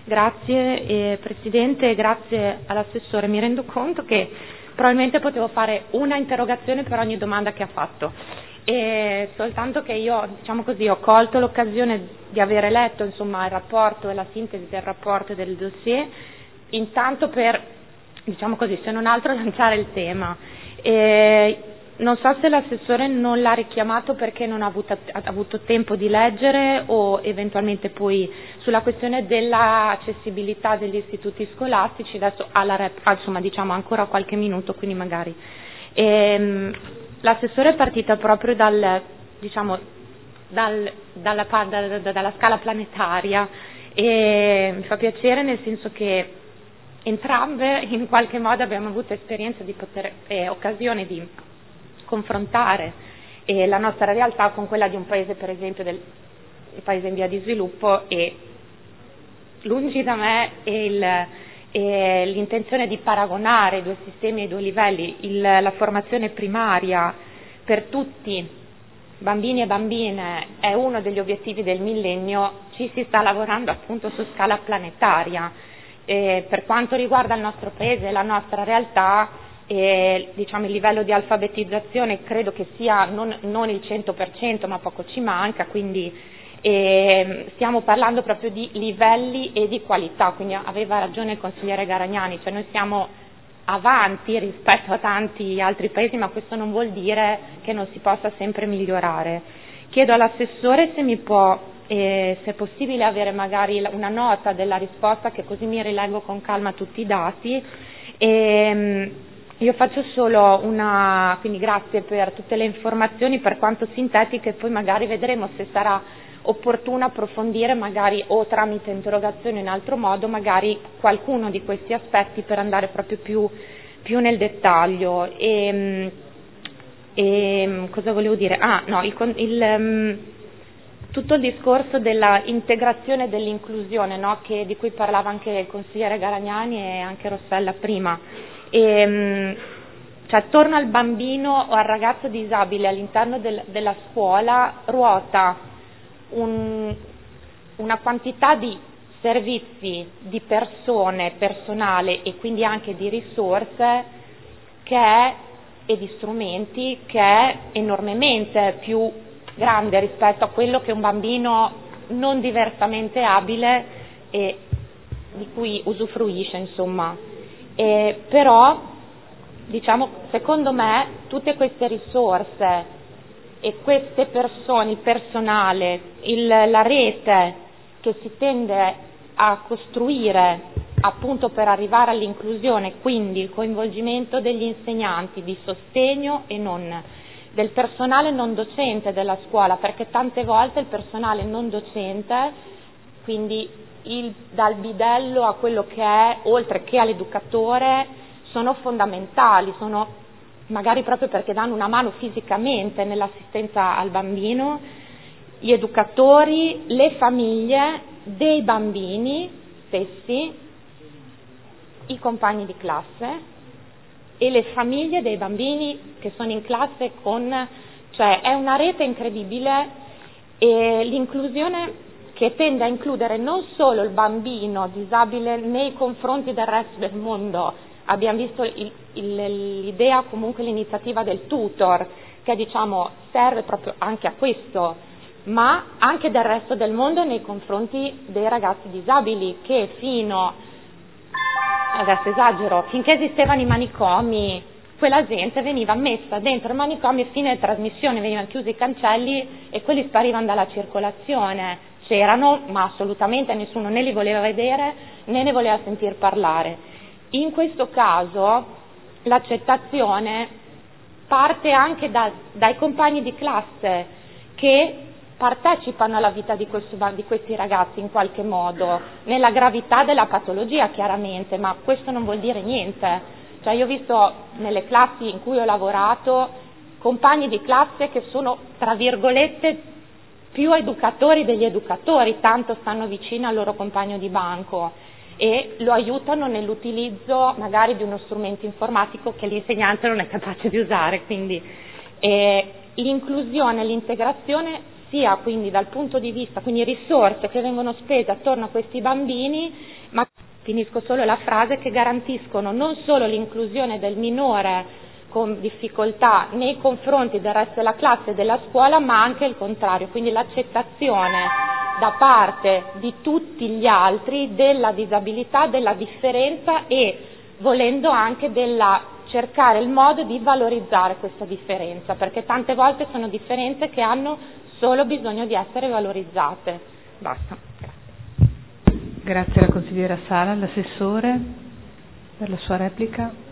Grazie Presidente, grazie all'assessore. Mi rendo conto che probabilmente potevo fare una interrogazione per ogni domanda che ha fatto, e soltanto che io, diciamo così, ho colto l'occasione di avere letto insomma il rapporto e la sintesi del rapporto e del dossier, intanto per, diciamo così, se non altro lanciare il tema. Non so se l'assessore non l'ha richiamato perché non ha avuto tempo di leggere, o eventualmente poi sulla questione dell'accessibilità degli istituti scolastici. Adesso insomma, diciamo ancora qualche minuto, quindi magari. L'assessore è partita proprio dalla scala planetaria, e mi fa piacere nel senso che entrambe in qualche modo abbiamo avuto esperienza di occasione di confrontare la nostra realtà con quella di un paese, per esempio del paese in via di sviluppo, e lungi da me l'intenzione di paragonare i due sistemi e i due livelli. La formazione primaria per tutti, bambini e bambine, è uno degli obiettivi del millennio. Ci si sta lavorando appunto su scala planetaria. Per quanto riguarda il nostro paese e la nostra realtà, diciamo il livello di alfabetizzazione credo che sia non il 100%, ma poco ci manca, quindi stiamo parlando proprio di livelli e di qualità, quindi aveva ragione il consigliere Garagnani, cioè noi siamo avanti rispetto a tanti altri paesi, ma questo non vuol dire che non si possa sempre migliorare. Chiedo all'assessore se mi può, se è possibile, avere magari una nota della risposta, che così mi rileggo con calma tutti i dati. Io faccio solo quindi grazie per tutte le informazioni, per quanto sintetiche, poi magari vedremo se sarà opportuno approfondire, magari o tramite interrogazione o in altro modo, magari qualcuno di questi aspetti per andare proprio più nel dettaglio. Cosa volevo dire? Tutto il discorso della integrazione e dell'inclusione, no? Di cui parlava anche il consigliere Garagnani e anche Rossella prima. Cioè, attorno al bambino o al ragazzo disabile all'interno della scuola ruota una quantità di servizi, di personale e quindi anche di risorse e di strumenti che è enormemente più grande rispetto a quello che un bambino non diversamente abile di cui usufruisce, insomma. Però, diciamo, secondo me tutte queste risorse e queste persone, il personale, la rete che si tende a costruire appunto per arrivare all'inclusione, quindi il coinvolgimento degli insegnanti di sostegno e non, del personale non docente della scuola, perché tante volte il personale non docente, quindi dal bidello a quello che è, oltre che all'educatore, sono fondamentali, sono magari proprio perché danno una mano fisicamente nell'assistenza al bambino, gli educatori, le famiglie dei bambini stessi, i compagni di classe e le famiglie dei bambini che sono in classe cioè è una rete incredibile, e l'inclusione che tende a includere non solo il bambino disabile nei confronti del resto del mondo. Abbiamo visto l'idea, comunque l'iniziativa del tutor, che diciamo serve proprio anche a questo, ma anche del resto del mondo nei confronti dei ragazzi disabili, che adesso esagero, finché esistevano i manicomi, quella gente veniva messa dentro i manicomi e fine trasmissione venivano chiusi i cancelli e quelli sparivano dalla circolazione. C'erano, ma assolutamente nessuno né li voleva vedere né ne voleva sentir parlare. In questo caso l'accettazione parte anche dai compagni di classe che partecipano alla vita di questi ragazzi in qualche modo, nella gravità della patologia chiaramente, ma questo non vuol dire niente. Cioè, io ho visto nelle classi in cui ho lavorato compagni di classe che sono, tra virgolette, più educatori degli educatori, tanto stanno vicino al loro compagno di banco e lo aiutano nell'utilizzo magari di uno strumento informatico che l'insegnante non è capace di usare. Quindi l'inclusione, l'integrazione sia quindi dal punto di vista, quindi risorse che vengono spese attorno a questi bambini, ma finisco solo la frase, che garantiscono non solo l'inclusione del minore con difficoltà nei confronti del resto della classe e della scuola, ma anche il contrario, quindi l'accettazione da parte di tutti gli altri della disabilità, della differenza e volendo anche cercare il modo di valorizzare questa differenza, perché tante volte sono differenze che hanno solo bisogno di essere valorizzate. Basta. Grazie alla consigliera Sala. L'assessore per la sua replica.